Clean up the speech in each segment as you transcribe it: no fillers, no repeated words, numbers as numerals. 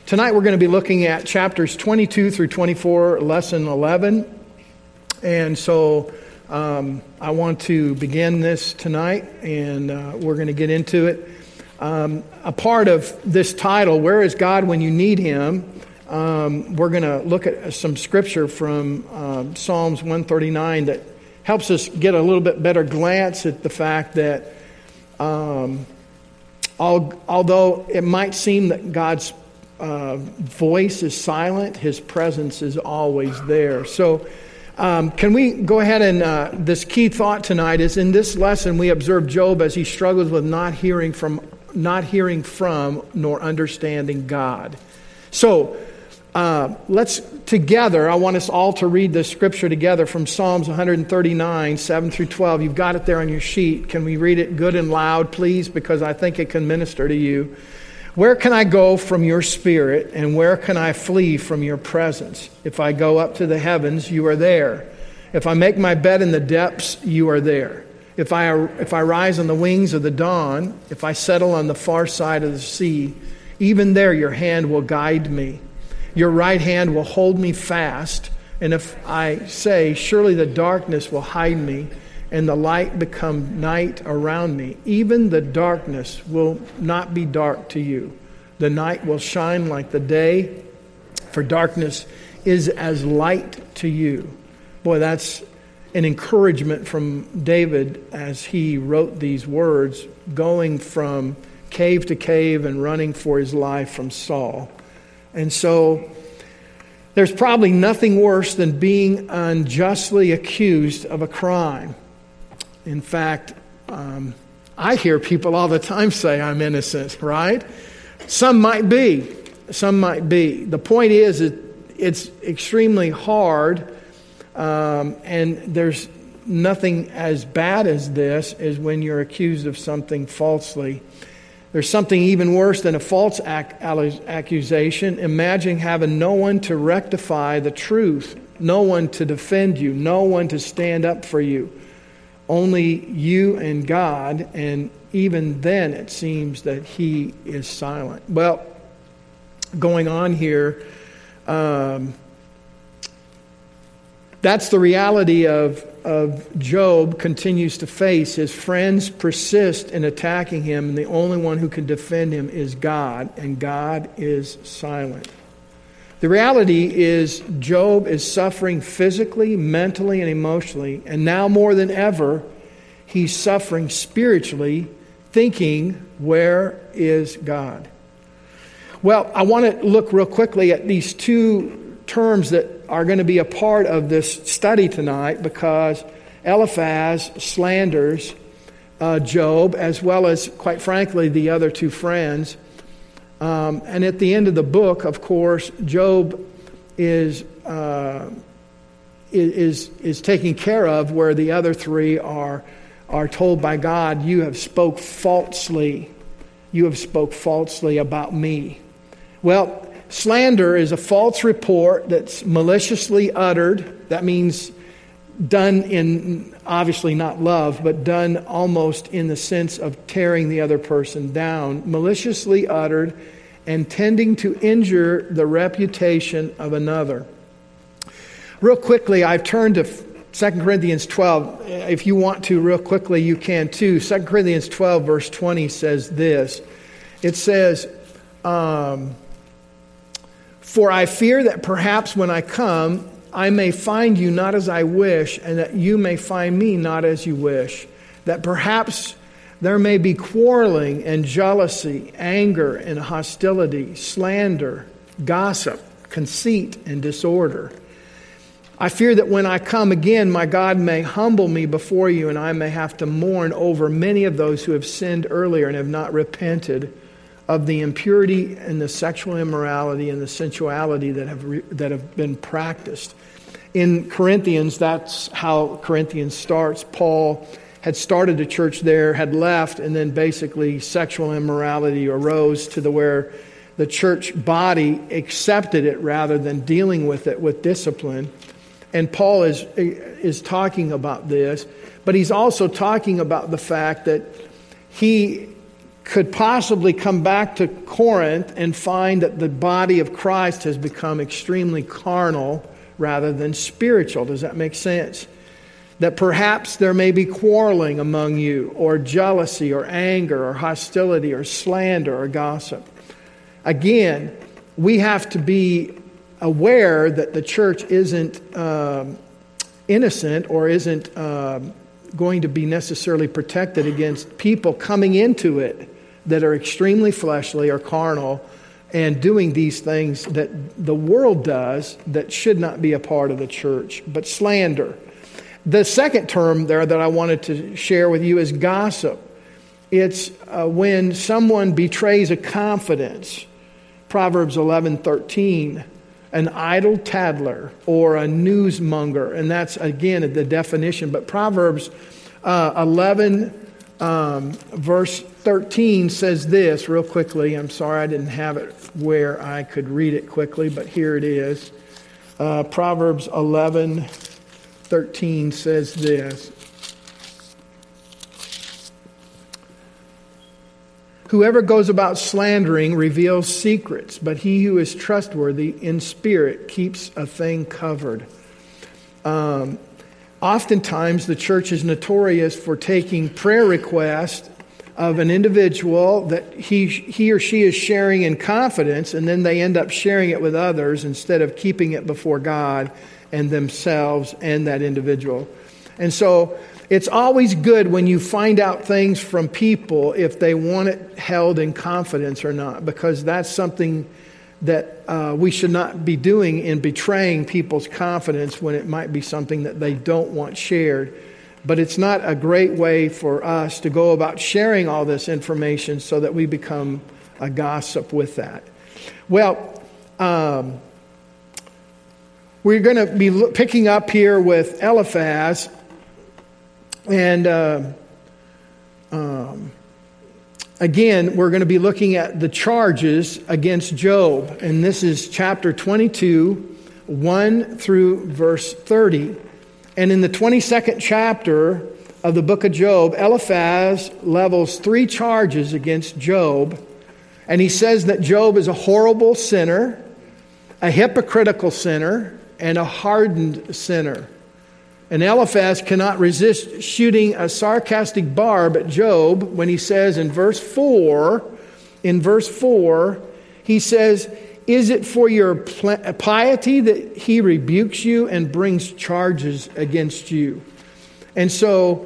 Tonight we're going to be looking at chapters 22 through 24, lesson 11. And so I want to begin this tonight, and we're going to get into it. A part of this title, Where is God When You Need Him? We're going to look at some scripture from Psalms 139 that helps us get a little bit better glance at the fact that although it might seem that God's voice is silent, His presence is always there. So can we go ahead and this key thought tonight is in this lesson we observe Job as he struggles with not hearing from nor understanding God. So let's together, I want us all to read this scripture together from Psalms 139, 7 through 12. You've got it there on your sheet. Can we read it good and loud, please? Because I think it can minister to you. Where can I go from your spirit, and where can I flee from your presence? If I go up to the heavens, you are there. If I make my bed in the depths, you are there. If I rise on the wings of the dawn, if I settle on the far side of the sea, even there your hand will guide me. Your right hand will hold me fast. And if I say, surely the darkness will hide me, and the light become night around me, even the darkness will not be dark to you. The night will shine like the day, for darkness is as light to you. Boy, that's an encouragement from David as he wrote these words, going from cave to cave and running for his life from Saul. And so there's probably nothing worse than being unjustly accused of a crime. In fact, I hear people all the time say I'm innocent, right? Some might be. The point is it's extremely hard, and there's nothing as bad as this as when you're accused of something falsely. There's something even worse than a false accusation. Imagine having no one to rectify the truth, no one to defend you, no one to stand up for you. Only you and God, and even then it seems that He is silent. Well, going on here, that's the reality of Job continues to face. His friends persist in attacking him, and the only one who can defend him is God, and God is silent. The reality is Job is suffering physically, mentally, and emotionally, and now more than ever, he's suffering spiritually, thinking, where is God? Well, I want to look real quickly at these two terms that are going to be a part of this study tonight, because Eliphaz slanders Job, as well as, quite frankly, the other two friends. And at the end of the book, of course, Job is taken care of, where the other three are told by God, you have spoke falsely. You have spoke falsely about me. Well, slander is a false report that's maliciously uttered. That means done in, obviously not love, but done almost in the sense of tearing the other person down. Maliciously uttered and tending to injure the reputation of another. Real quickly, I've turned to 2 Corinthians 12. If you want to, real quickly, you can too. 2 Corinthians 12, verse 20 says this. It says, for I fear that perhaps when I come, I may find you not as I wish, and that you may find me not as you wish. That perhaps there may be quarreling and jealousy, anger and hostility, slander, gossip, conceit, and disorder. I fear that when I come again, my God may humble me before you, and I may have to mourn over many of those who have sinned earlier and have not repented of the impurity and the sexual immorality and the sensuality that have been practiced. In Corinthians, that's how Corinthians starts. Paul had started a church there, had left, and then basically sexual immorality arose to where the church body accepted it rather than dealing with it with discipline. And Paul is talking about this, but he's also talking about the fact that he could possibly come back to Corinth and find that the body of Christ has become extremely carnal rather than spiritual. Does that make sense? That perhaps there may be quarreling among you, or jealousy, or anger, or hostility, or slander, or gossip. Again, we have to be aware that the church isn't innocent or isn't going to be necessarily protected against people coming into it that are extremely fleshly or carnal and doing these things that the world does that should not be a part of the church. But slander. The second term there that I wanted to share with you is gossip. It's when someone betrays a confidence. Proverbs 11:13, an idle tattler or a newsmonger. And that's, again, the definition. But Proverbs 11, verse 13 says this real quickly. I'm sorry I didn't have it where I could read it quickly, but here it is. Proverbs 11:13 says this. Whoever goes about slandering reveals secrets, but he who is trustworthy in spirit keeps a thing covered. Oftentimes, the church is notorious for taking prayer requests of an individual that he or she is sharing in confidence, and then they end up sharing it with others instead of keeping it before God and themselves and that individual. And so it's always good when you find out things from people if they want it held in confidence or not, because that's something that we should not be doing in betraying people's confidence when it might be something that they don't want shared. But it's not a great way for us to go about sharing all this information so that we become a gossip with that. Well, we're going to be picking up here with Eliphaz. And again, we're going to be looking at the charges against Job. And this is chapter 22, 1 through verse 30. And in the 22nd chapter of the book of Job, Eliphaz levels 3 charges against Job. And he says that Job is a horrible sinner, a hypocritical sinner, and a hardened sinner. And Eliphaz cannot resist shooting a sarcastic barb at Job when he says in verse 4, he says, "Is it for your piety that he rebukes you and brings charges against you?" And so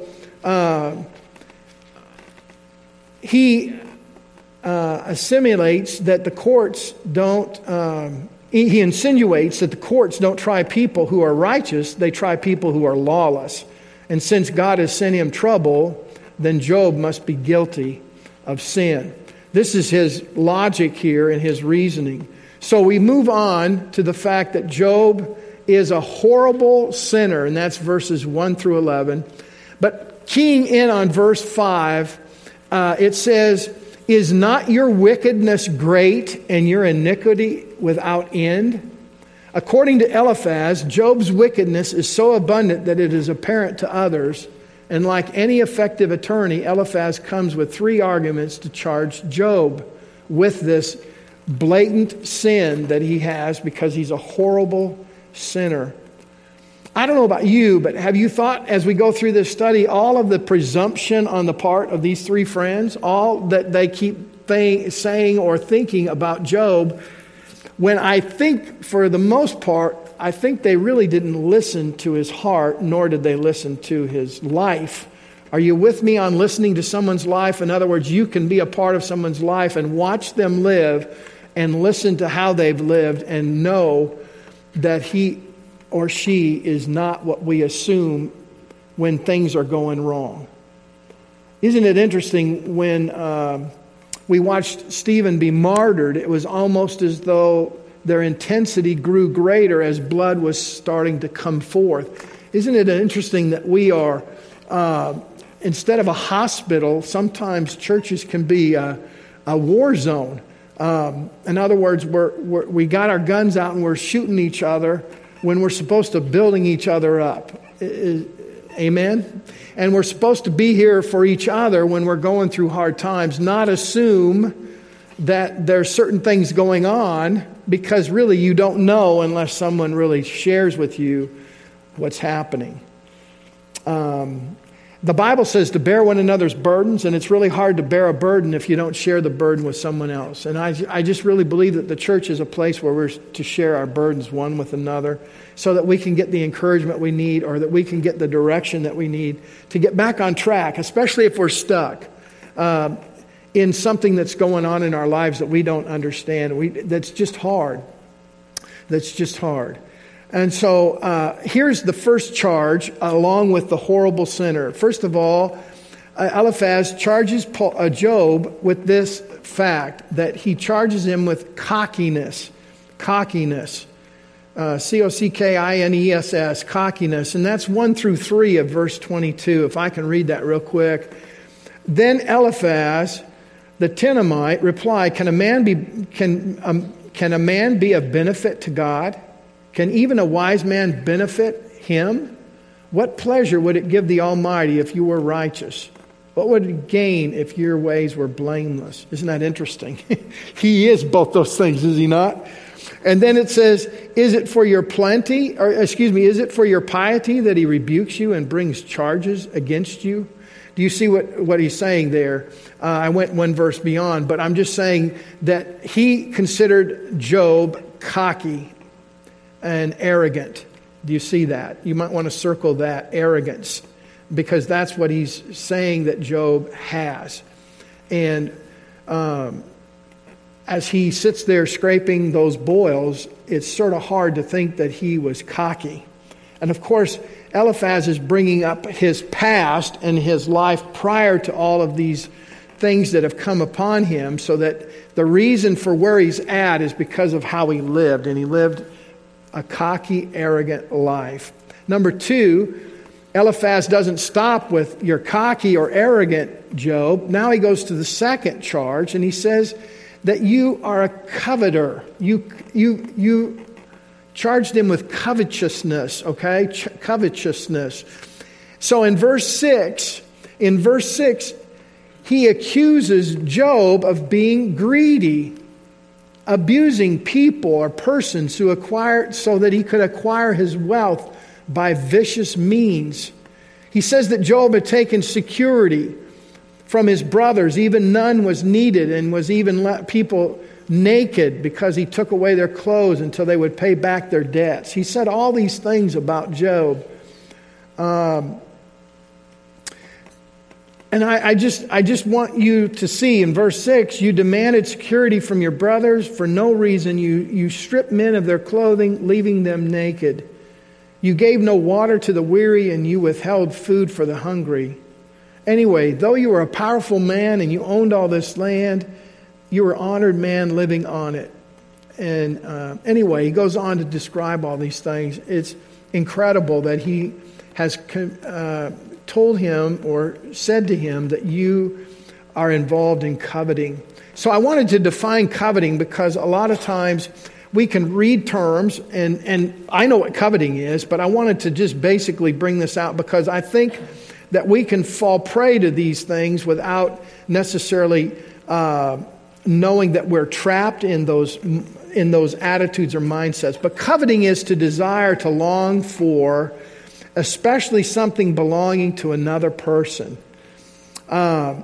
he assimilates that the courts don't... He insinuates that the courts don't try people who are righteous, they try people who are lawless. And since God has sent him trouble, then Job must be guilty of sin. This is his logic here and his reasoning. So we move on to the fact that Job is a horrible sinner, and that's verses 1 through 11. But keying in on verse 5, it says, "Is not your wickedness great and your iniquity without end?" According to Eliphaz, Job's wickedness is so abundant that it is apparent to others. And like any effective attorney, Eliphaz comes with 3 arguments to charge Job with this blatant sin that he has because he's a horrible sinner. I don't know about you, but have you thought as we go through this study, all of the presumption on the part of these 3 friends, all that they keep saying or thinking about Job, when I think for the most part, I think they really didn't listen to his heart, nor did they listen to his life. Are you with me on listening to someone's life? In other words, you can be a part of someone's life and watch them live and listen to how they've lived and know that he or she is not what we assume when things are going wrong. Isn't it interesting when we watched Stephen be martyred, it was almost as though their intensity grew greater as blood was starting to come forth. Isn't it interesting that we are, instead of a hospital, sometimes churches can be a war zone. In other words, we got our guns out and we're shooting each other when we're supposed to building each other up. Amen? And we're supposed to be here for each other when we're going through hard times, not assume that there's certain things going on, because really you don't know unless someone really shares with you what's happening. The Bible says to bear one another's burdens, and it's really hard to bear a burden if you don't share the burden with someone else. And I just really believe that the church is a place where we're to share our burdens one with another so that we can get the encouragement we need, or that we can get the direction that we need to get back on track, especially if we're stuck in something that's going on in our lives that we don't understand. That's just hard. That's just hard. And so here's the first charge along with the horrible sinner. First of all, Eliphaz charges Job with this fact, that he charges him with cockiness. Cockiness. C-O-C-K-I-N-E-S-S. Cockiness. And that's 1 through 3 of verse 22, if I can read that real quick. Then Eliphaz, the Temanite, replied, Can a man be of benefit to God? Can even a wise man benefit him? What pleasure would it give the Almighty if you were righteous? What would it gain if your ways were blameless? Isn't that interesting? He is both those things, is he not? And then it says, is it for your piety that he rebukes you and brings charges against you? Do you see what he's saying there? I went one verse beyond, but I'm just saying that he considered Job cocky and arrogant. Do you see that? You might want to circle that, arrogance, because that's what he's saying that Job has. And as he sits there scraping those boils, it's sort of hard to think that he was cocky. And of course, Eliphaz is bringing up his past and his life prior to all of these things that have come upon him, so that the reason for where he's at is because of how he lived. And he lived a cocky, arrogant life. Number 2, Eliphaz doesn't stop with you're cocky or arrogant, Job. Now he goes to the second charge, and he says that you are a coveter. You charged him with covetousness, okay? Covetousness. So in verse 6, he accuses Job of being greedy, abusing people or persons who acquired so that he could acquire his wealth by vicious means. He says that Job had taken security from his brothers. Even none was needed, and was even let people naked because he took away their clothes until they would pay back their debts. He said all these things about Job. And I just want you to see in verse 6, you demanded security from your brothers for no reason. You stripped men of their clothing, leaving them naked. You gave no water to the weary, and you withheld food for the hungry. Anyway, though you were a powerful man and you owned all this land, you were an honored man living on it. And anyway, he goes on to describe all these things. It's incredible that he has told him or said to him that you are involved in coveting. So I wanted to define coveting, because a lot of times we can read terms, and I know what coveting is, but I wanted to just basically bring this out because I think that we can fall prey to these things without necessarily knowing that we're trapped in those attitudes or mindsets. But coveting is to desire, to long for, especially something belonging to another person. Have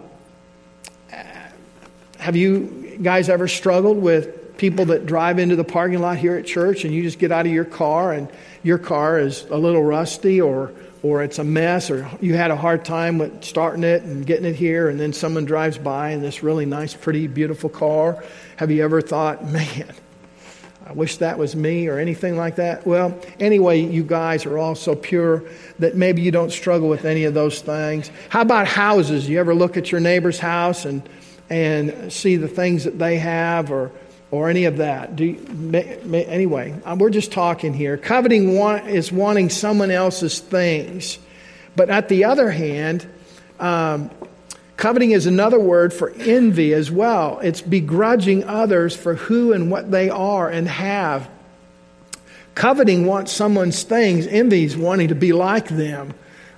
you guys ever struggled with people that drive into the parking lot here at church, and you just get out of your car and your car is a little rusty, or it's a mess, or you had a hard time with starting it and getting it here, and then someone drives by in this really nice, pretty, beautiful car? Have you ever thought, man, I wish that was me, or anything like that? Well, anyway, you guys are all so pure that maybe you don't struggle with any of those things. How about houses? You ever look at your neighbor's house and see the things that they have, or any of that? Anyway, we're just talking here. Coveting is wanting someone else's things. But at the other hand, coveting is another word for envy as well. It's begrudging others for who and what they are and have. Coveting wants someone's things. Envy is wanting to be like them.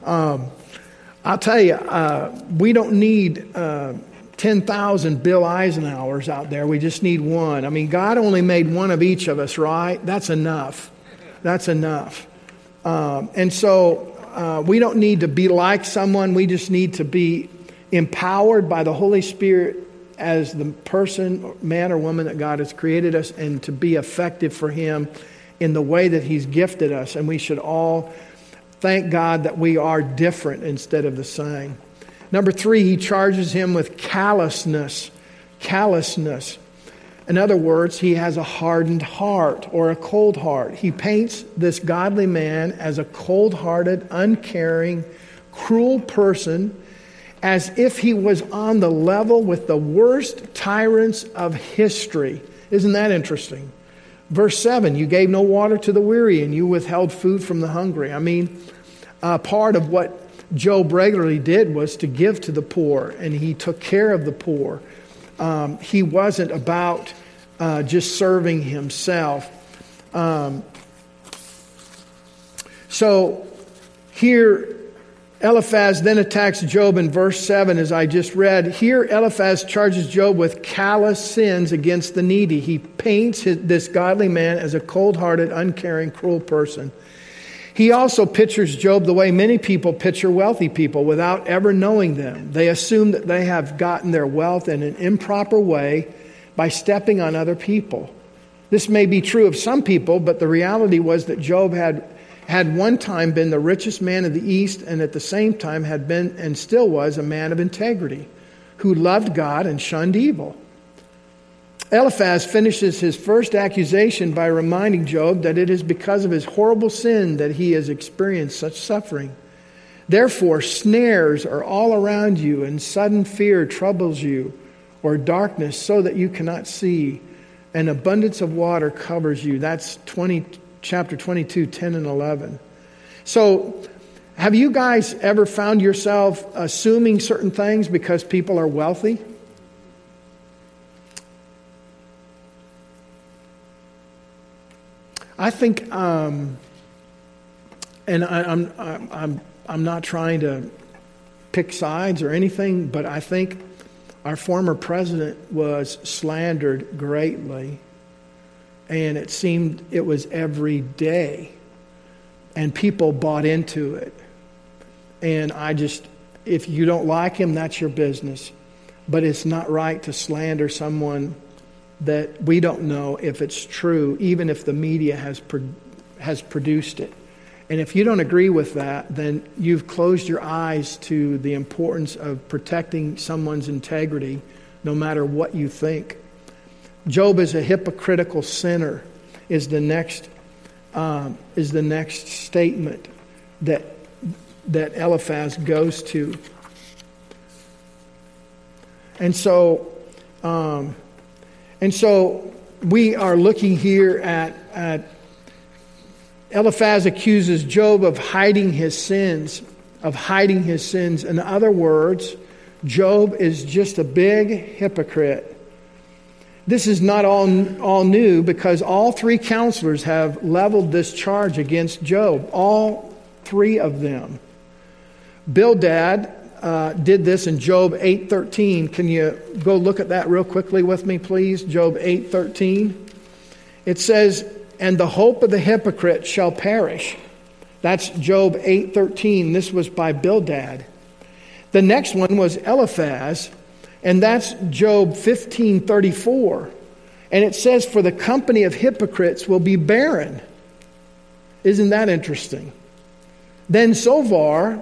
I'll tell you, we don't need 10,000 Bill Eisenhowers out there. We just need one. I mean, God only made one of each of us, right? That's enough. That's enough. And so we don't need to be like someone. We just need to be empowered by the Holy Spirit as the person, man or woman that God has created us, and to be effective for Him in the way that He's gifted us. And we should all thank God that we are different instead of the same. Number 3, he charges him with callousness. Callousness. In other words, he has a hardened heart or a cold heart. He paints this godly man as a cold-hearted, uncaring, cruel person, as if he was on the level with the worst tyrants of history. Isn't that interesting? Verse 7, you gave no water to the weary, and you withheld food from the hungry. I mean, part of what Job regularly did was to give to the poor, and he took care of the poor. He wasn't about just serving himself. So here, Eliphaz then attacks Job in verse 7, as I just read. Here, Eliphaz charges Job with callous sins against the needy. He paints this godly man as a cold-hearted, uncaring, cruel person. He also pictures Job the way many people picture wealthy people without ever knowing them. They assume that they have gotten their wealth in an improper way by stepping on other people. This may be true of some people, but the reality was that Job had one time been the richest man of the East, and at the same time had been and still was a man of integrity who loved God and shunned evil. Eliphaz finishes his first accusation by reminding Job that it is because of his horrible sin that he has experienced such suffering. Therefore, snares are all around you, and sudden fear troubles you, or darkness so that you cannot see. An abundance of water covers you. That's chapter 22, 10 and 11. So, have you guys ever found yourself assuming certain things because people are wealthy? I think, and I'm not trying to pick sides or anything, but I think our former president was slandered greatly, and it seemed it was every day, and people bought into it. And if you don't like him, that's your business, but it's not right to slander someone that we don't know if it's true, even if the media has produced it. And if you don't agree with that, then you've closed your eyes to the importance of protecting someone's integrity, no matter what you think. Job is a hypocritical sinner, is the next statement that Eliphaz goes to. And so we are looking here at Eliphaz accuses Job of hiding his sins. In other words, Job is just a big hypocrite. This is not all new, because all three counselors have leveled this charge against Job. All three of them. Bildad did this in Job 8:13. Can you go look at that real quickly with me, please? Job 8:13. It says, "And the hope of the hypocrite shall perish." That's Job 8:13. This was by Bildad. The next one was Eliphaz, and that's Job 15:34. And it says, "For the company of hypocrites will be barren." Isn't that interesting? Then Zophar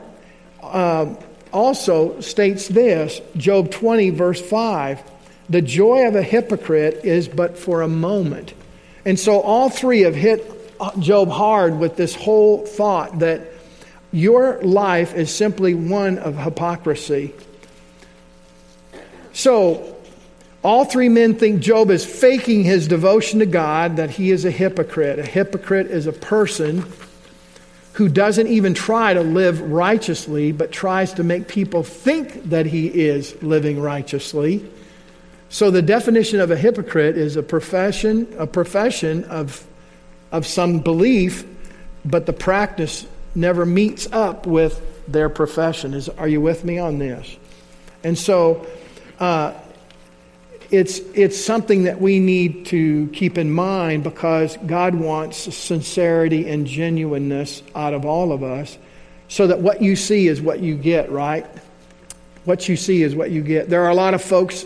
also states this, Job 20, verse 5, "The joy of a hypocrite is but for a moment." And so all three have hit Job hard with this whole thought that your life is simply one of hypocrisy. So all three men think Job is faking his devotion to God, that he is a hypocrite. A hypocrite is a person who doesn't even try to live righteously, but tries to make people think that he is living righteously. So the definition of a hypocrite is a profession of some belief, but the practice never meets up with their profession. Are you with me on this? And so it's something that we need to keep in mind, because God wants sincerity and genuineness out of all of us, so that what you see is what you get, right? What you see is what you get. There are a lot of folks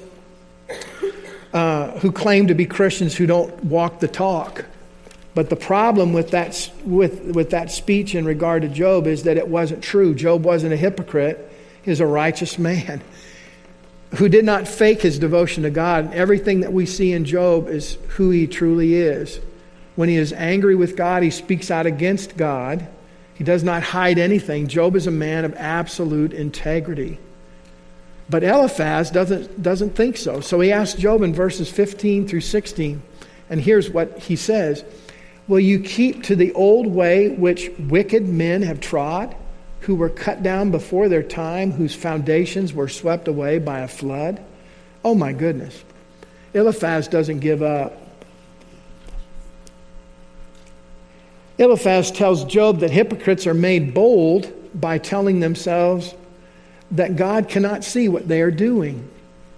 who claim to be Christians who don't walk the talk. But the problem with that with that speech in regard to Job is that it wasn't true. Job wasn't a hypocrite. He was a righteous man who did not fake his devotion to God. Everything that we see in Job is who he truly is. When he is angry with God, he speaks out against God. He does not hide anything. Job is a man of absolute integrity. But Eliphaz doesn't think so. So he asks Job in verses 15 through 16, and here's what he says. Will you keep to the old way which wicked men have trod, who were cut down before their time, whose foundations were swept away by a flood? Oh my goodness. Eliphaz doesn't give up. Eliphaz tells Job that hypocrites are made bold by telling themselves that God cannot see what they are doing,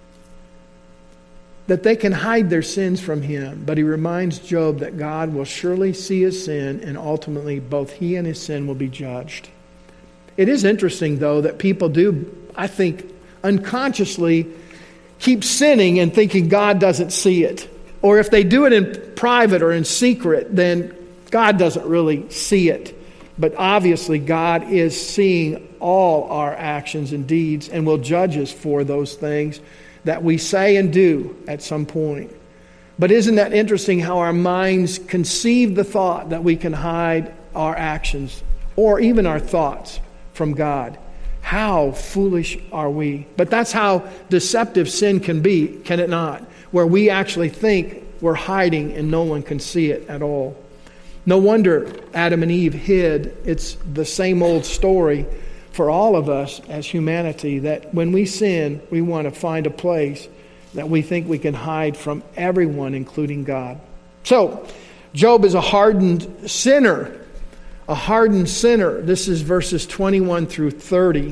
that they can hide their sins from him. But he reminds Job that God will surely see his sin, and ultimately both he and his sin will be judged. It is interesting, though, that people do, I think, unconsciously keep sinning and thinking God doesn't see it. Or if they do it in private or in secret, then God doesn't really see it. But obviously God is seeing all our actions and deeds and will judge us for those things that we say and do at some point. But isn't that interesting how our minds conceive the thought that we can hide our actions or even our thoughts from God? How foolish are we? But that's how deceptive sin can be, can it not? Where we actually think we're hiding and no one can see it at all. No wonder Adam and Eve hid. It's the same old story for all of us as humanity, that when we sin, we want to find a place that we think we can hide from everyone, including God. So, Job is a hardened sinner. A hardened sinner. This is verses 21 through 30.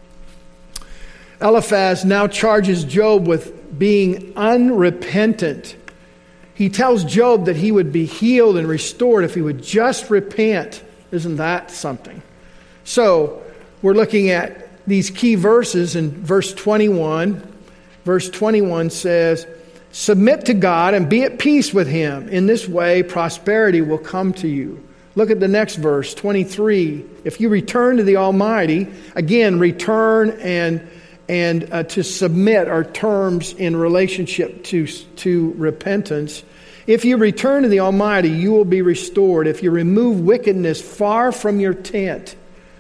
Eliphaz now charges Job with being unrepentant. He tells Job that he would be healed and restored if he would just repent. Isn't that something? So, we're looking at these key verses in verse 21. Verse 21 says, submit to God and be at peace with him. In this way, prosperity will come to you. Look at the next verse, 23. If you return to the Almighty, again, return and to submit are terms in relationship to repentance. If you return to the Almighty, you will be restored. If you remove wickedness far from your tent.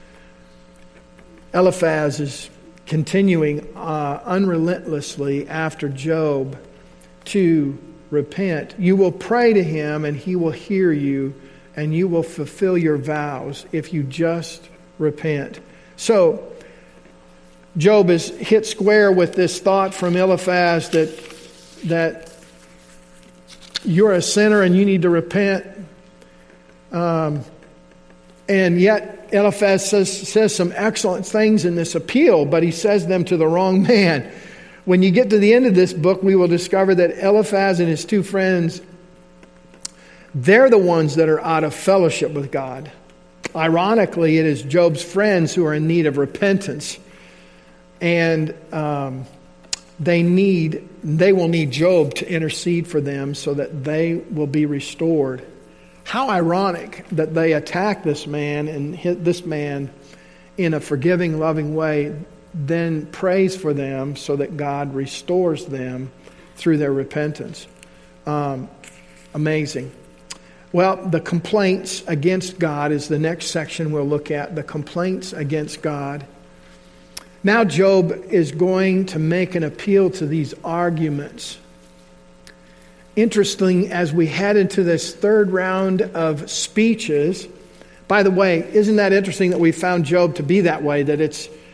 Eliphaz is continuing unrelentlessly after Job to repent. You will pray to him and he will hear you, and you will fulfill your vows if you just repent. So, Job is hit square with this thought from Eliphaz that you're a sinner and you need to repent. And yet Eliphaz says some excellent things in this appeal, but he says them to the wrong man. When you get to the end of this book, we will discover that Eliphaz and his two friends, they're the ones that are out of fellowship with God. Ironically, it is Job's friends who are in need of repentance. And they will need Job to intercede for them so that they will be restored. How ironic that they attack this man and hit this man in a forgiving, loving way, then prays for them so that God restores them through their repentance. Amazing. Well, the complaints against God is the next section we'll look at. The complaints against God. Now Job is going to make an appeal to these arguments. Interesting, as we head into this third round of speeches. By the way, isn't that interesting that we found Job to be that way? That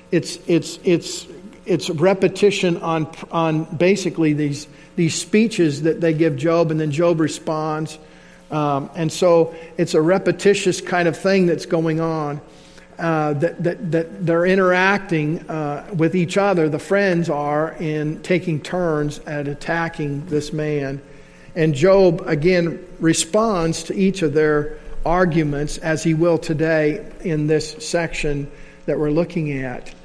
it's repetition on basically these speeches that they give Job, and then Job responds. And so it's a repetitious kind of thing that's going on. that they're interacting with each other, the friends are, in taking turns at attacking this man. And Job, again, responds to each of their arguments, as he will today in this section that we're looking at.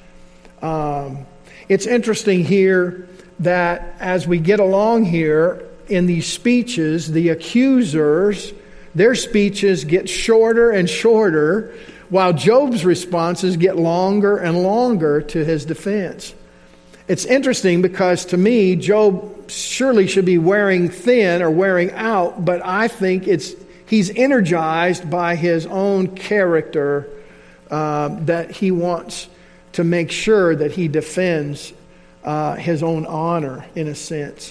It's interesting here that as we get along here in these speeches, the accusers, their speeches get shorter and shorter, while Job's responses get longer and longer to his defense. It's interesting because to me, Job surely should be wearing thin or wearing out, but I think he's energized by his own character that he wants to make sure that he defends his own honor, in a sense.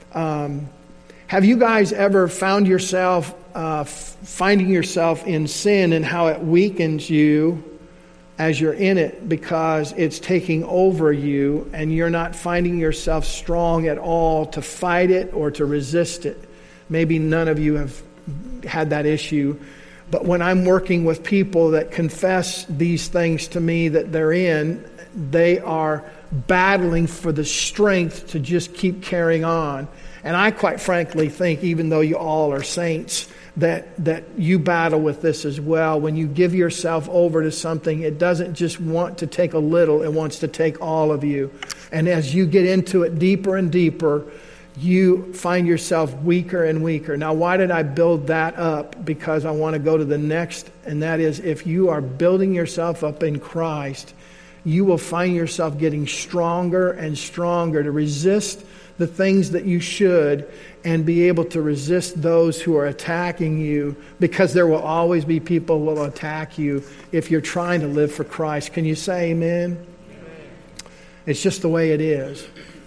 Have you guys ever found yourself finding yourself in sin and how it weakens you as you're in it because it's taking over you and you're not finding yourself strong at all to fight it or to resist it? Maybe none of you have had that issue. But when I'm working with people that confess these things to me that they're in, they are battling for the strength to just keep carrying on. And I quite frankly think, even though you all are saints, that you battle with this as well. When you give yourself over to something, it doesn't just want to take a little, it wants to take all of you. And as you get into it deeper and deeper, you find yourself weaker and weaker. Now, why did I build that up? Because I want to go to the next, and that is, if you are building yourself up in Christ, you will find yourself getting stronger and stronger to resist the things that you should and be able to resist those who are attacking you, because there will always be people who will attack you if you're trying to live for Christ. Can you say amen? Amen. It's just the way it is.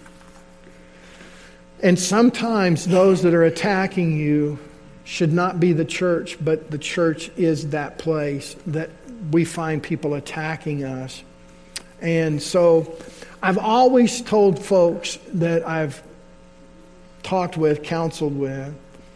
And sometimes those that are attacking you should not be the church, but the church is that place that we find people attacking us. And so I've always told folks that I've talked with, counseled with,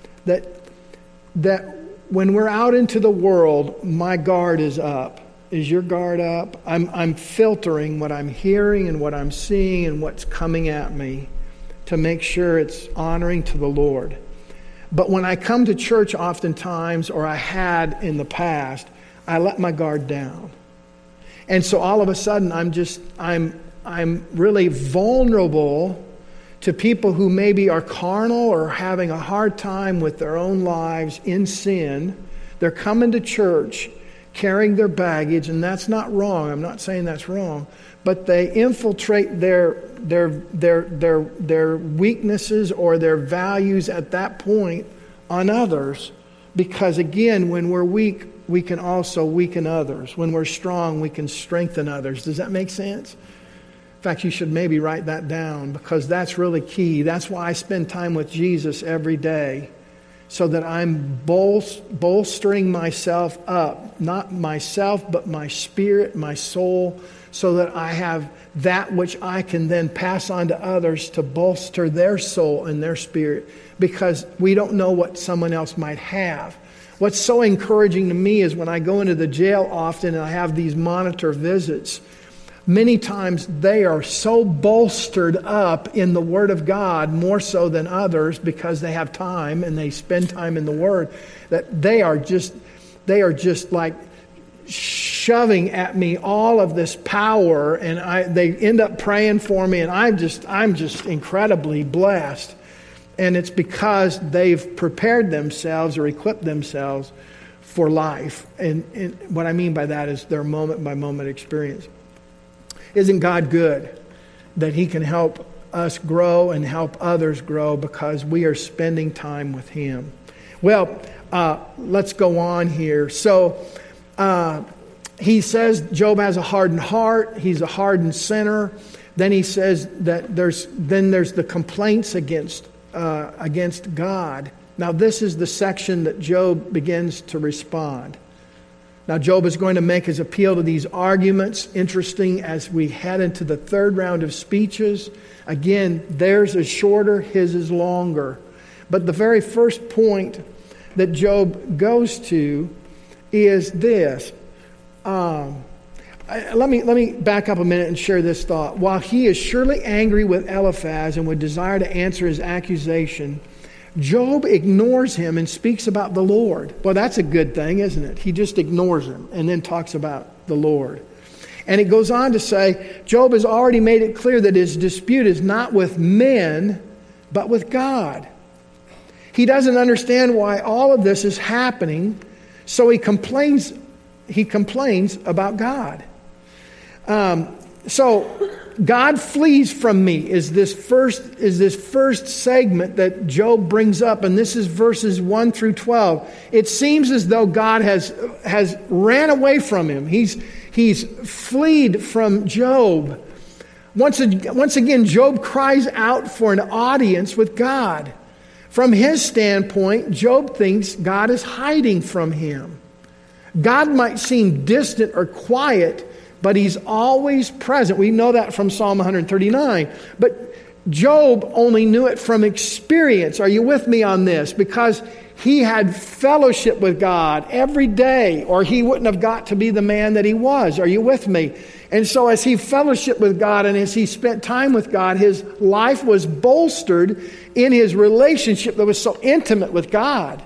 that when we're out into the world, my guard is up. Is your guard up? I'm filtering what I'm hearing and what I'm seeing and what's coming at me to make sure it's honoring to the Lord. But when I come to church oftentimes, or I had in the past, I let my guard down. And so all of a sudden I'm really vulnerable to people who maybe are carnal or having a hard time with their own lives in sin. They're coming to church carrying their baggage, and that's not wrong. I'm not saying that's wrong. But they infiltrate their weaknesses or their values at that point on others. Because again, when we're weak, we can also weaken others. When we're strong, we can strengthen others. Does that make sense? In fact, you should maybe write that down, because that's really key. That's why I spend time with Jesus every day, so that I'm bolstering myself up. Not myself, but my spirit, my soul, so that I have that which I can then pass on to others to bolster their soul and their spirit, because we don't know what someone else might have. What's so encouraging to me is when I go into the jail often and I have these monitor visits, many times they are so bolstered up in the Word of God, more so than others, because they have time and they spend time in the Word, that they are just like shoving at me all of this power, and they end up praying for me, and I'm just incredibly blessed. And it's because they've prepared themselves or equipped themselves for life. And what I mean by that is their moment-by-moment experience. Isn't God good that He can help us grow and help others grow because we are spending time with Him? Well, let's go on here. So he says Job has a hardened heart. He's a hardened sinner. Then he says that there's the complaints against God. Now, this is the section that Job begins to respond. Now, Job is going to make his appeal to these arguments. Interesting, as we head into the third round of speeches. Again, theirs is shorter, his is longer. But the very first point that Job goes to is this. let me back up a minute and share this thought. While he is surely angry with Eliphaz and would desire to answer his accusation, Job ignores him and speaks about the Lord. Well, that's a good thing, isn't it? He just ignores him and then talks about the Lord. And it goes on to say, Job has already made it clear that his dispute is not with men, but with God. He doesn't understand why all of this is happening, so he complains about God. So God flees from me is this first segment that Job brings up, and this is verses 1 through 12. It seems as though God has ran away from him. He's fled from Job. Once again, Job cries out for an audience with God. From his standpoint, Job thinks God is hiding from him. God might seem distant or quiet, but he's always present. We know that from Psalm 139. But Job only knew it from experience. Are you with me on this? Because he had fellowship with God every day, or he wouldn't have got to be the man that he was. Are you with me? And so as he fellowshiped with God and as he spent time with God, his life was bolstered in his relationship that was so intimate with God.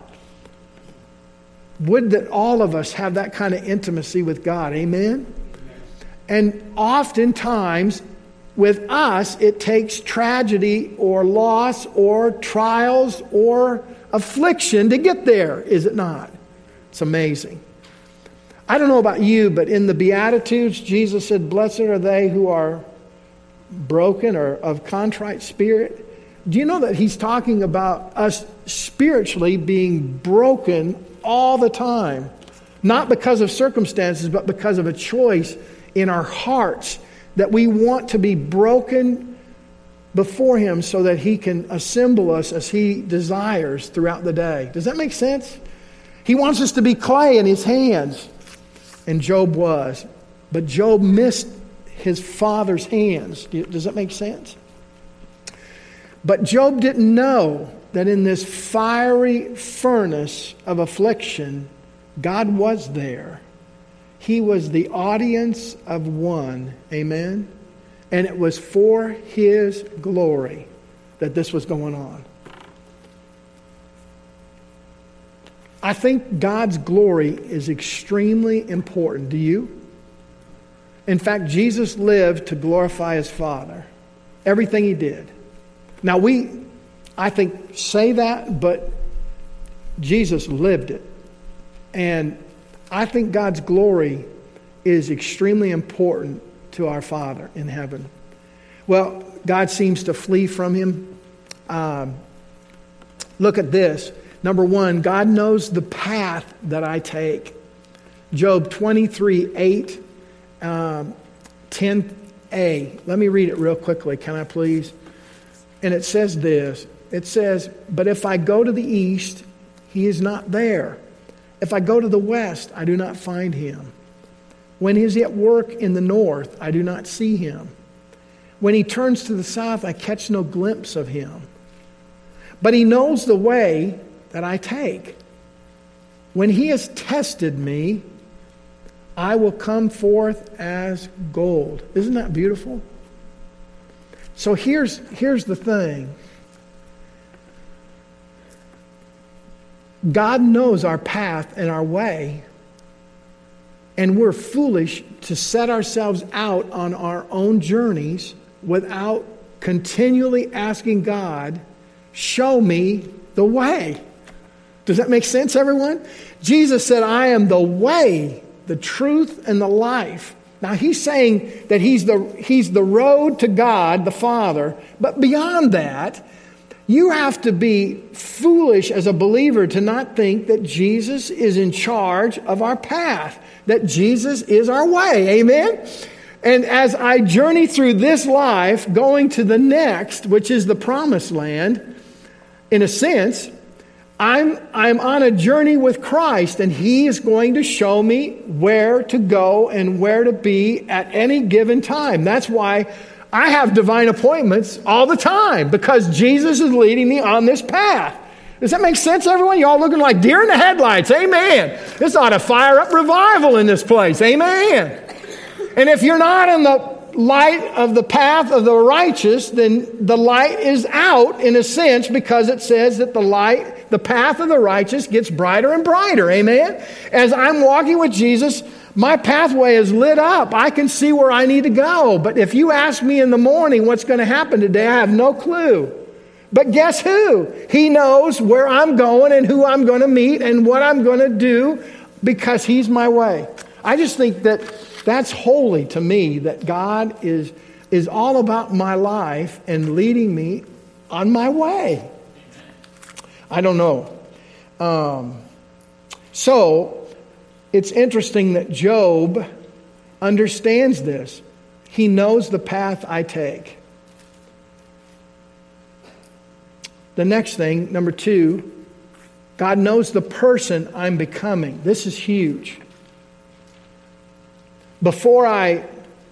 Would that all of us have that kind of intimacy with God. Amen? And oftentimes, with us, it takes tragedy or loss or trials or affliction to get there, is it not? It's amazing. I don't know about you, but in the Beatitudes, Jesus said, "Blessed are they who are broken or of contrite spirit." Do you know that he's talking about us spiritually being broken all the time? Not because of circumstances, but because of a choice in our hearts that we want to be broken before him so that he can assemble us as he desires throughout the day. Does that make sense? He wants us to be clay in his hands. And Job was. But Job missed his father's hands. Does that make sense? But Job didn't know that in this fiery furnace of affliction, God was there. He was the audience of one. Amen? And it was for his glory that this was going on. I think God's glory is extremely important. Do you? In fact, Jesus lived to glorify his Father. Everything he did. Now I think, say that, but Jesus lived it. And I think God's glory is extremely important to our Father in heaven. Well, God seems to flee from him. Look at this. Number one, God knows the path that I take. Job 23:8, 10a. Let me read it real quickly. Can I please? And it says this. It says, "But if I go to the east, he is not there. If I go to the west, I do not find him. When he is at work in the north, I do not see him. When he turns to the south, I catch no glimpse of him. But he knows the way that I take. When he has tested me, I will come forth as gold." Isn't that beautiful? So here's the thing. God knows our path and our way, and we're foolish to set ourselves out on our own journeys without continually asking God, "Show me the way." Does that make sense, everyone? Jesus said, "I am the way, the truth, and the life." Now he's saying that he's the road to God, the Father. But beyond that, you have to be foolish as a believer to not think that Jesus is in charge of our path, that Jesus is our way. Amen? And as I journey through this life, going to the next, which is the promised land, in a sense, I'm on a journey with Christ, and he is going to show me where to go and where to be at any given time. That's why I have divine appointments all the time, because Jesus is leading me on this path. Does that make sense, everyone? You all looking like deer in the headlights. Amen. This ought to fire up revival in this place. Amen. And if you're not in the light of the path of the righteous, then the light is out in a sense, because it says that the path of the righteous gets brighter and brighter. Amen? As I'm walking with Jesus, my pathway is lit up. I can see where I need to go. But if you ask me in the morning what's going to happen today, I have no clue. But guess who? He knows where I'm going and who I'm going to meet and what I'm going to do, because He's my way. I just think that's holy to me, that God is all about my life and leading me on my way. I don't know. So it's interesting that Job understands this. He knows the path I take. The next thing, number 2, God knows the person I'm becoming. This is huge. Before I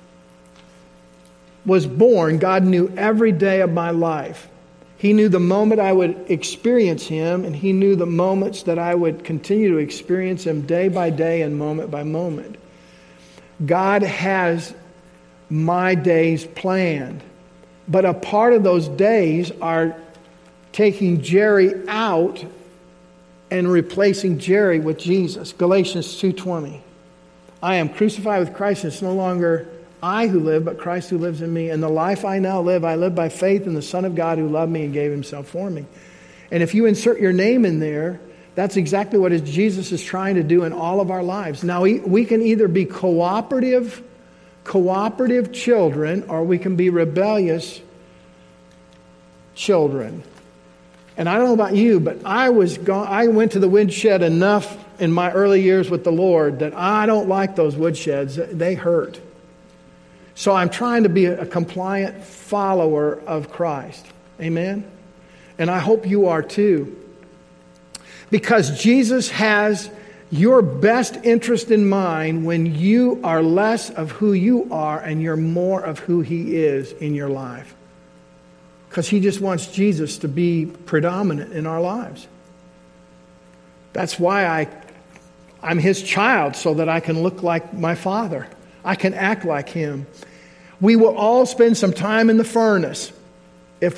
was born, God knew every day of my life. He knew the moment I would experience Him, and He knew the moments that I would continue to experience Him day by day and moment by moment. God has my days planned, but a part of those days are taking Jerry out and replacing Jerry with Jesus. Galatians 2:20. I am crucified with Christ, and it's no longer I who live, but Christ who lives in me. And the life I now live, I live by faith in the Son of God who loved me and gave Himself for me. And if you insert your name in there, that's exactly what Jesus is trying to do in all of our lives. Now, we can either be cooperative children, or we can be rebellious children. And I don't know about you, but I went to the woodshed enough in my early years with the Lord that I don't like those woodsheds. They hurt. So I'm trying to be a compliant follower of Christ. Amen? And I hope you are too. Because Jesus has your best interest in mind when you are less of who you are and you're more of who He is in your life. Because He just wants Jesus to be predominant in our lives. That's why I'm His child, so that I can look like my Father. I can act like Him. We will all spend some time in the furnace if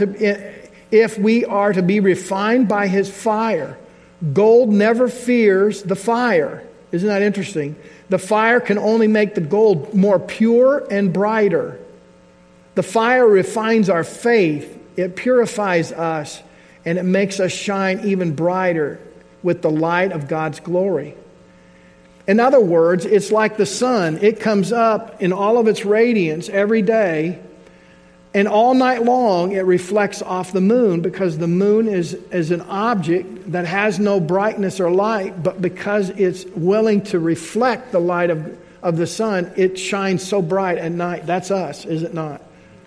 we are to be refined by His fire. Gold never fears the fire. Isn't that interesting? The fire can only make the gold more pure and brighter. The fire refines our faith. It purifies us, and it makes us shine even brighter with the light of God's glory. In other words, it's like the sun. It comes up in all of its radiance every day, and all night long it reflects off the moon, because the moon is an object that has no brightness or light, but because it's willing to reflect the light of the sun, it shines so bright at night. That's us, is it not?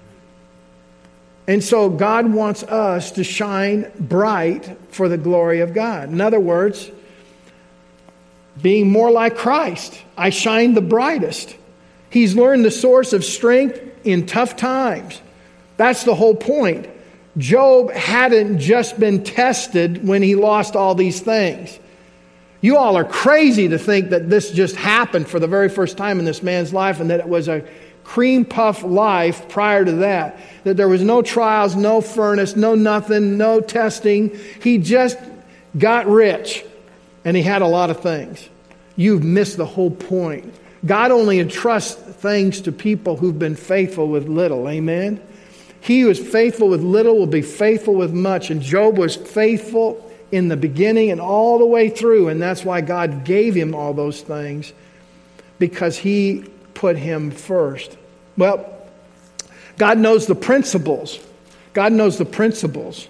And so God wants us to shine bright for the glory of God. In other words, being more like Christ. I shine the brightest. He's learned the source of strength in tough times. That's the whole point. Job hadn't just been tested when he lost all these things. You all are crazy to think that this just happened for the very first time in this man's life, and that it was a cream puff life prior to that. That there was no trials, no furnace, no nothing, no testing. He just got rich, and he had a lot of things. You've missed the whole point. God only entrusts things to people who've been faithful with little. Amen? He who is faithful with little will be faithful with much. And Job was faithful in the beginning and all the way through. And that's why God gave him all those things, because He put him first. Well, God knows the principles. God knows the principles.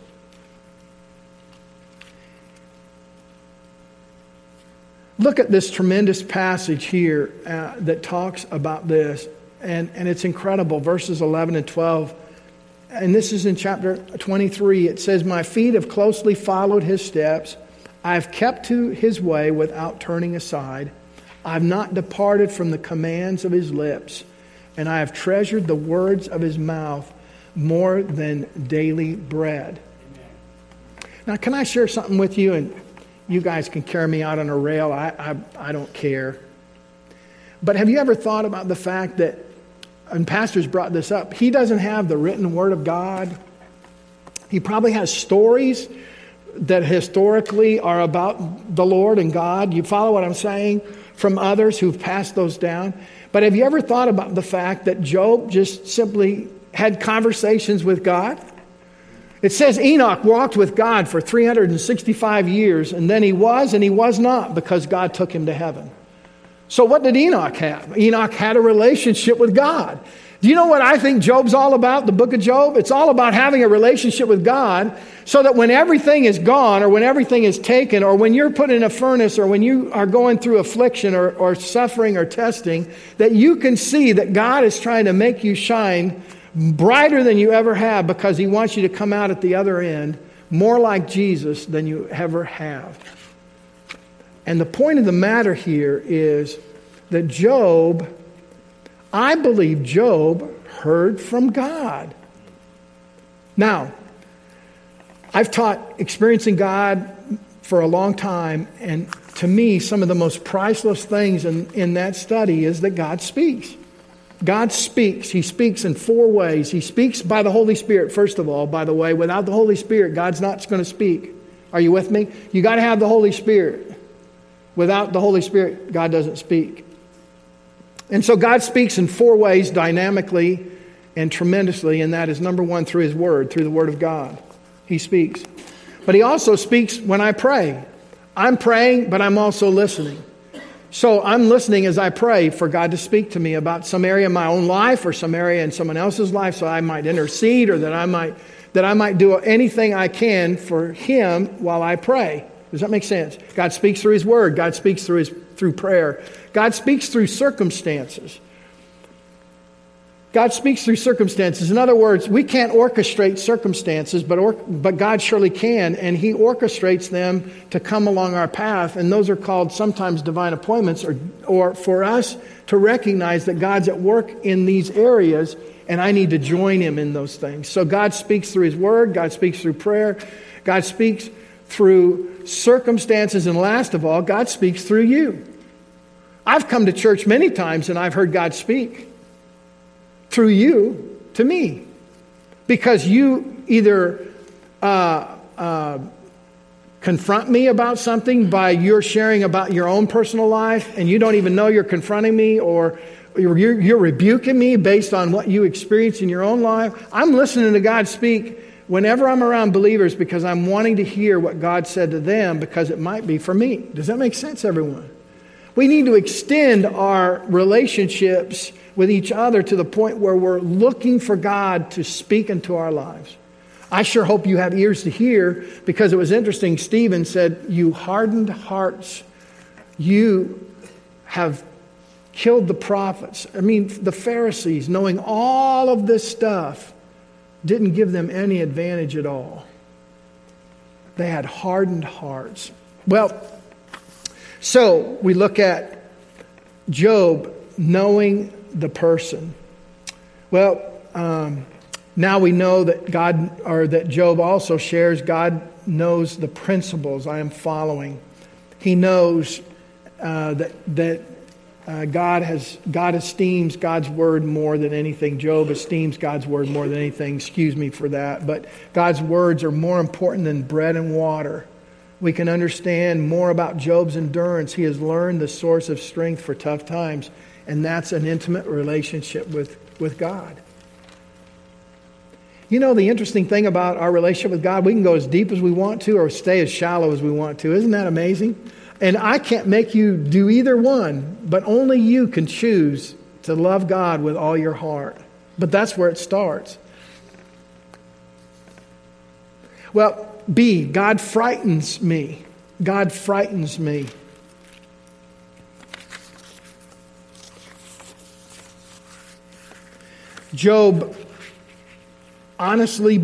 Look at this tremendous passage here that talks about this. And it's incredible. Verses 11 and 12. And this is in chapter 23. It says, "My feet have closely followed His steps. I have kept to His way without turning aside. I have not departed from the commands of His lips, and I have treasured the words of His mouth more than daily bread." Now, can I share something with you? And you guys can carry me out on a rail. I don't care. But have you ever thought about the fact that, and pastors brought this up, he doesn't have the written word of God. He probably has stories that historically are about the Lord and God. You follow what I'm saying? From others who've passed those down. But have you ever thought about the fact that Job just simply had conversations with God? It says Enoch walked with God for 365 years, and then he was and he was not, because God took him to heaven. So what did Enoch have? Enoch had a relationship with God. Do you know what I think Job's all about, the book of Job? It's all about having a relationship with God so that when everything is gone or when everything is taken or when you're put in a furnace or when you are going through affliction or suffering or testing, that you can see that God is trying to make you shine brighter than you ever have, because he wants you to come out at the other end more like Jesus than you ever have. And the point of the matter here is that I believe Job heard from God. Now, I've taught experiencing God for a long time, and to me, some of the most priceless things in that study is that God speaks. God speaks. He speaks in 4 ways. He speaks by the Holy Spirit, first of all, by the way. Without the Holy Spirit, God's not going to speak. Are you with me? You got to have the Holy Spirit. Without the Holy Spirit, God doesn't speak. And so God speaks in 4 ways, dynamically and tremendously, and that is, number 1, through His Word, through the Word of God. He speaks. But He also speaks when I pray. I'm praying, but I'm also listening. So I'm listening as I pray for God to speak to me about some area in my own life or some area in someone else's life, so I might intercede, or that I might do anything I can for Him while I pray. Does that make sense? God speaks through His Word. God speaks through prayer. God speaks through circumstances. God speaks through circumstances. In other words, we can't orchestrate circumstances, but God surely can, and He orchestrates them to come along our path, and those are called sometimes divine appointments, or for us to recognize that God's at work in these areas, and I need to join Him in those things. So God speaks through His Word. God speaks through prayer. God speaks through circumstances, and last of all, God speaks through you. I've come to church many times, and I've heard God speak through you to me, because you either confront me about something by your sharing about your own personal life, and you don't even know you're confronting me, or you're rebuking me based on what you experience in your own life. I'm listening to God speak whenever I'm around believers, because I'm wanting to hear what God said to them, because it might be for me. Does that make sense, everyone? We need to extend our relationships with each other to the point where we're looking for God to speak into our lives. I sure hope you have ears to hear, because it was interesting. Stephen said, "You hardened hearts, you have killed the prophets." I mean, the Pharisees, knowing all of this stuff, didn't give them any advantage at all. They had hardened hearts. Well, so we look at Job knowing the person. Well, now we know that that Job also shares God knows the principles I am following. He knows that God esteems God's word more than anything. Job esteems God's word more than anything. Excuse me for that. But God's words are more important than bread and water. We can understand more about Job's endurance. He has learned the source of strength for tough times. And that's an intimate relationship with God. You know, the interesting thing about our relationship with God, we can go as deep as we want to or stay as shallow as we want to. Isn't that amazing? And I can't make you do either one, but only you can choose to love God with all your heart. But that's where it starts. Well, B, God frightens me. God frightens me. Job honestly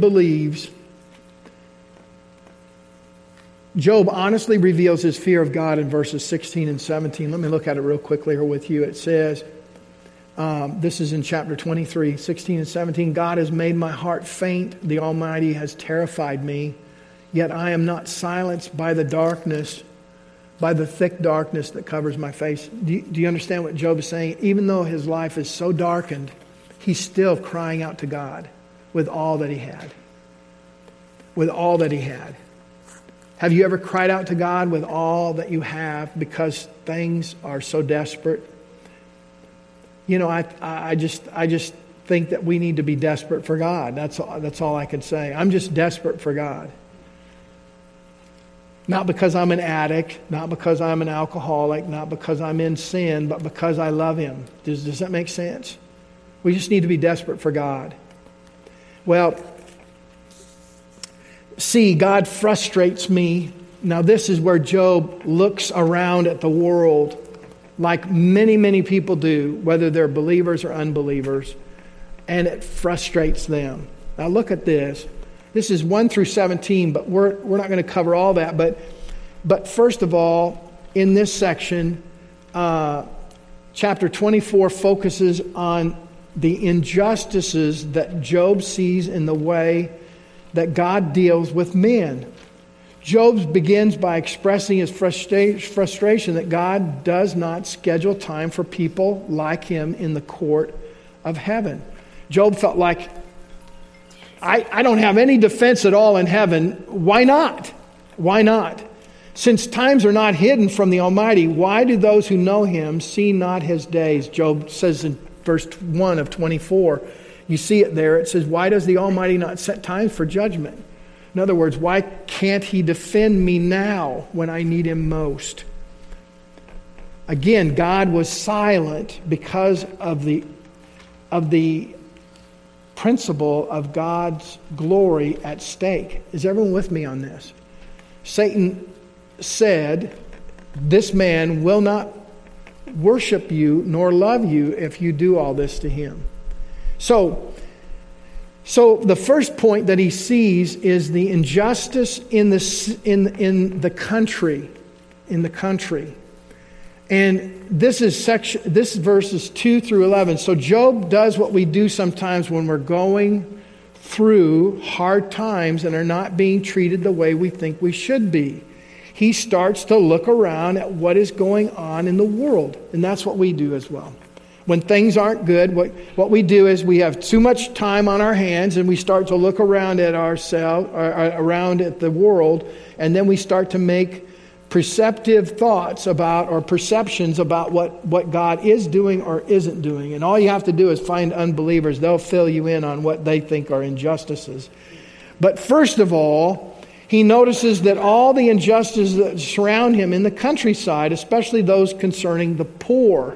reveals his fear of God in verses 16 and 17. Let me look at it real quickly here with you. It says, this is in chapter 23, 16 and 17. God has made my heart faint. The Almighty has terrified me. Yet I am not silenced by the darkness. by the thick darkness that covers my face. Do you understand what Job is saying? Even though his life is so darkened, he's still crying out to God with all that he had. With all that he had. Have you ever cried out to God with all that you have because things are so desperate? You know, I just think that we need to be desperate for God. That's all I can say. I'm just desperate for God. Not because I'm an addict, not because I'm an alcoholic, not because I'm in sin, but because I love Him. Does that make sense? We just need to be desperate for God. Well, see, God frustrates me. Now this is where Job looks around at the world like many, many people do, whether they're believers or unbelievers, and it frustrates them. Now look at this. This is 1 through 17, but we're not going to cover all that. But first of all, in this section, chapter 24 focuses on the injustices that Job sees in the way that God deals with men. Job begins by expressing his frustration that God does not schedule time for people like him in the court of heaven. Job felt like, I don't have any defense at all in heaven. Why not? Why not? Since times are not hidden from the Almighty, why do those who know Him see not His days? Job says in verse 1 of 24, you see it there. It says, why does the Almighty not set times for judgment? In other words, why can't He defend me now when I need Him most? Again, God was silent because of the principle of God's glory at stake. Is everyone with me on this? Satan said, this man will not worship you nor love you if you do all this to him. So the first point that he sees is the injustice in the country. And this is verses 2 through 11. So Job does what we do sometimes when we're going through hard times and are not being treated the way we think we should be. He starts to look around at what is going on in the world. And that's what we do as well. When things aren't good, what we do is we have too much time on our hands and we start to look around at ourselves, around at the world, and then we start to make perceptive thoughts about or perceptions about what God is doing or isn't doing. And all you have to do is find unbelievers. They'll fill you in on what they think are injustices. But first of all, he notices that all the injustices that surround him in the countryside, especially those concerning the poor.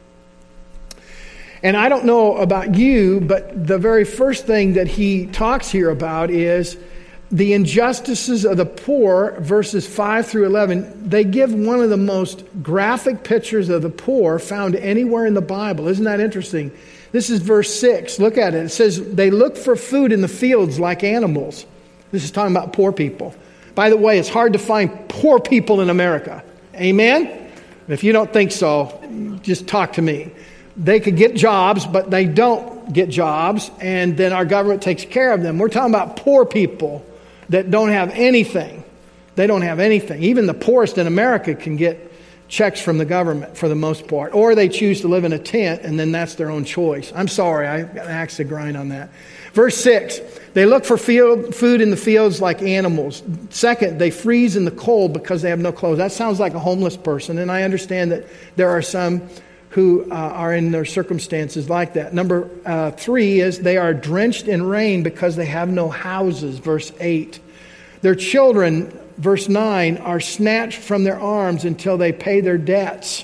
And I don't know about you, but the very first thing that he talks here about is the injustices of the poor, verses 5 through 11. They give one of the most graphic pictures of the poor found anywhere in the Bible. Isn't that interesting? This is verse 6. Look at it. It says, they look for food in the fields like animals. This is talking about poor people. By the way, it's hard to find poor people in America. Amen? If you don't think so, just talk to me. They could get jobs, but they don't get jobs, and then our government takes care of them. We're talking about poor people that don't have anything. They don't have anything. Even the poorest in America can get checks from the government for the most part. Or they choose to live in a tent, and then that's their own choice. I'm sorry, I got an axe to grind on that. Verse 6, they look for food in the fields like animals. Second, they freeze in the cold because they have no clothes. That sounds like a homeless person, and I understand that there are some who are in their circumstances like that. Number 3 is they are drenched in rain because they have no houses, verse 8. Their children, verse 9, are snatched from their arms until they pay their debts.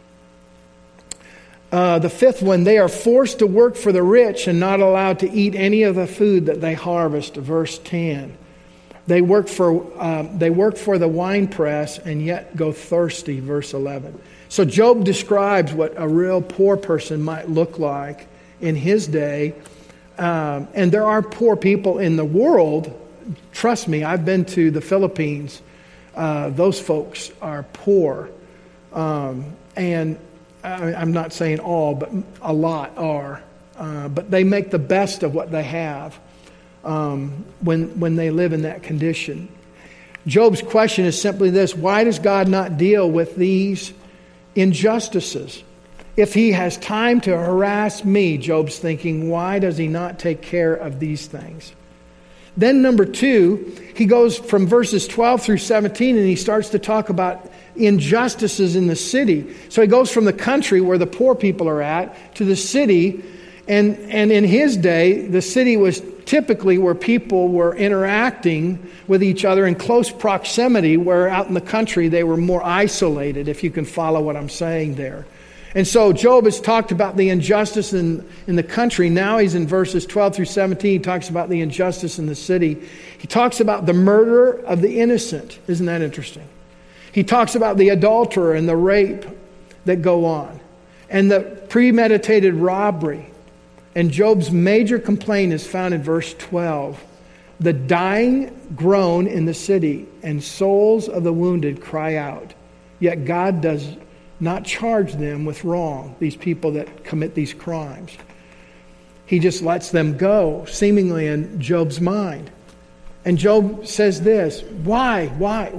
The 5th one, they are forced to work for the rich and not allowed to eat any of the food that they harvest, verse 10. They work for the winepress and yet go thirsty, verse 11. So Job describes what a real poor person might look like in his day. And there are poor people in the world. Trust me, I've been to the Philippines. Those folks are poor. And I'm not saying all, but a lot are. But they make the best of what they have when they live in that condition. Job's question is simply this: why does God not deal with these injustices? If he has time to harass me, Job's thinking, why does he not take care of these things? Then number 2, he goes from verses 12 through 17 and he starts to talk about injustices in the city. So he goes from the country where the poor people are at to the city. And in his day, the city was typically where people were interacting with each other in close proximity, where out in the country they were more isolated, if you can follow what I'm saying there. And so Job has talked about the injustice in the country. Now he's in verses 12 through 17. He talks about the injustice in the city. He talks about the murder of the innocent. Isn't that interesting? He talks about the adulterer and the rape that go on, and the premeditated robbery. And Job's major complaint is found in verse 12. The dying groan in the city, and souls of the wounded cry out. Yet God does not charge them with wrong, these people that commit these crimes. He just lets them go, seemingly in Job's mind. And Job says this: why,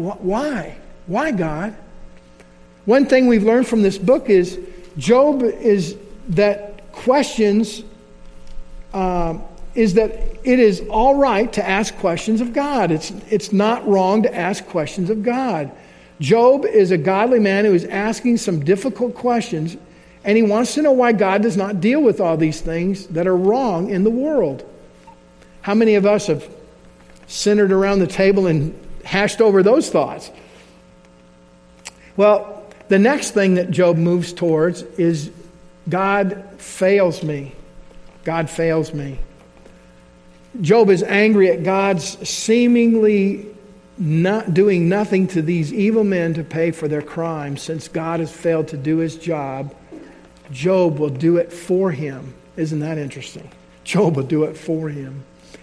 God? One thing we've learned from this book is Job is that questions, is that it is all right to ask questions of God. It's not wrong to ask questions of God. Job is a godly man who is asking some difficult questions, and he wants to know why God does not deal with all these things that are wrong in the world. How many of us have centered around the table and hashed over those thoughts? Well, the next thing that Job moves towards is God fails me. God fails me. Job is angry at God's seemingly not doing nothing to these evil men to pay for their crimes. Since God has failed to do his job, Job will do it for him. Isn't that interesting? Job will do it for him.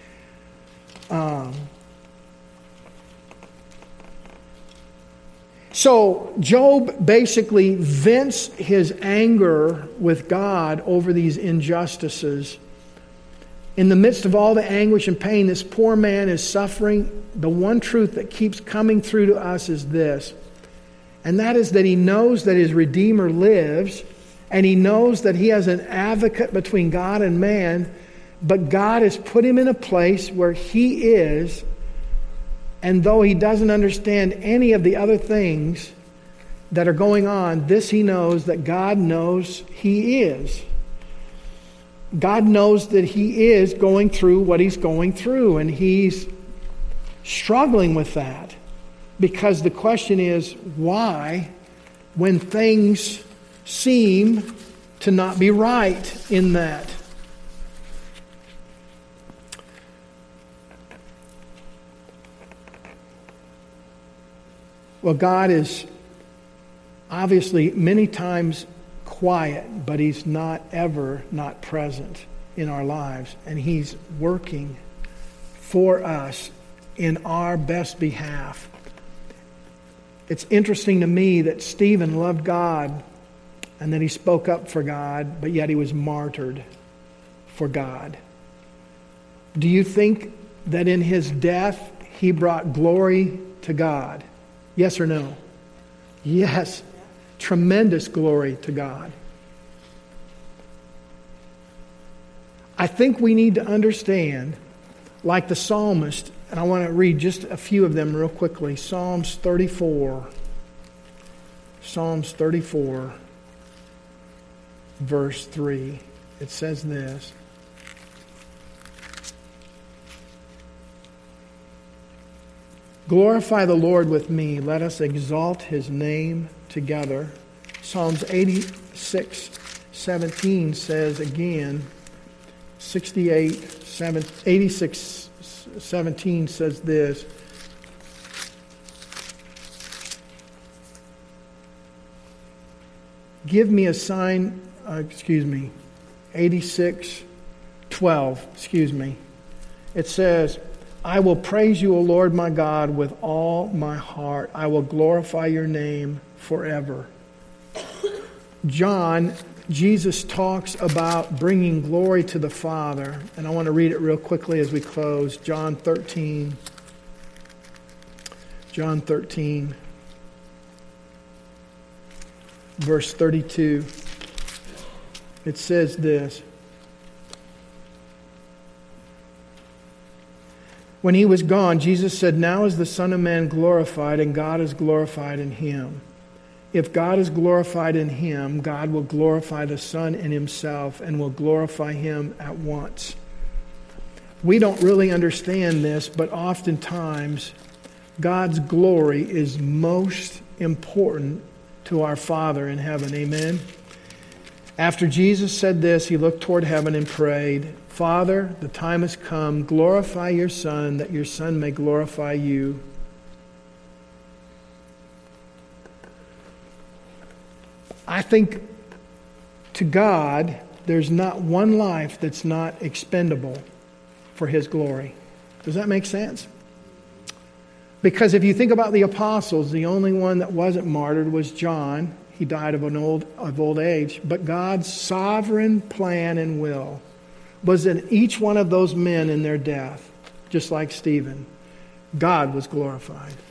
So Job basically vents his anger with God over these injustices. In the midst of all the anguish and pain this poor man is suffering, the one truth that keeps coming through to us is this, and that is that he knows that his Redeemer lives, and he knows that he has an advocate between God and man, but God has put him in a place where he is, and though he doesn't understand any of the other things that are going on, this he knows, that God knows he is. God knows that he is going through what he's going through, and he's struggling with that. Because the question is, why, when things seem to not be right in that? Well, God is obviously many times quiet, but he's not ever not present in our lives. And he's working for us in our best behalf. It's interesting to me that Stephen loved God and that he spoke up for God, but yet he was martyred for God. Do you think that in his death he brought glory to God? Yes or no? Yes. Tremendous glory to God. I think we need to understand, like the psalmist, and I want to read just a few of them real quickly. Psalms 34. Psalms 34, verse 3. It says this. Glorify the Lord with me. Let us exalt his name together. Psalms 86:17 says again, 86:17 says this. Give me a sign, 86:12, It says, I will praise you, O Lord my God, with all my heart. I will glorify your name forever. John, Jesus talks about bringing glory to the Father. And I want to read it real quickly as we close. John 13. John 13, verse 32. It says this. When he was gone, Jesus said, "Now is the Son of Man glorified, and God is glorified in him. If God is glorified in him, God will glorify the Son in himself and will glorify him at once." We don't really understand this, but oftentimes God's glory is most important to our Father in heaven. Amen? After Jesus said this, he looked toward heaven and prayed, "Father, the time has come. Glorify your Son, that your Son may glorify you." I think to God, there's not one life that's not expendable for his glory. Does that make sense? Because if you think about the apostles, the only one that wasn't martyred was John. He died of old age. But God's sovereign plan and will was in each one of those men in their death, just like Stephen. God was glorified.